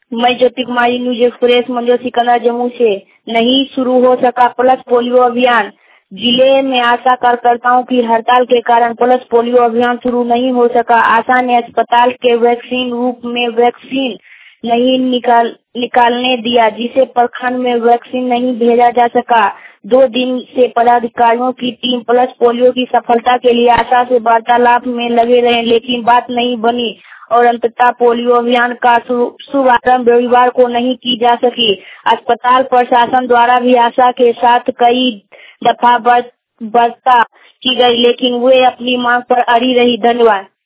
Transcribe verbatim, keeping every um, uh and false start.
मैं Jyoti Kumari, news express, Manjo Sikandar, Jammu से। नहीं शुरू हो सका पल्स पोलियो अभियान। जिले में आशा कार्यकर्ताओं की हड़ताल के कारण पल्स पोलियो अभियान शुरू नहीं हो सका। आशा ने अस्पताल के वैक्सीन रूप में वैक्सीन नहीं निकाल निकालने दिया, जिसे प्रखंड में वैक्सीन नहीं भेजा जा सका। दो दिन से पदाधिकारियों की टीम पल्स पोलियो की सफलता के लिए आशा से वार्तालाप में लगे रहे, लेकिन बात नहीं बनी और अंततः पोलियो अभियान का शुभारंभ रविवार को नहीं की जा सकी। अस्पताल प्रशासन द्वारा भी आशा के साथ कई दफा वार्ता की गई, लेकिन वे अपनी मांग पर अड़ी रही। धन्यवाद।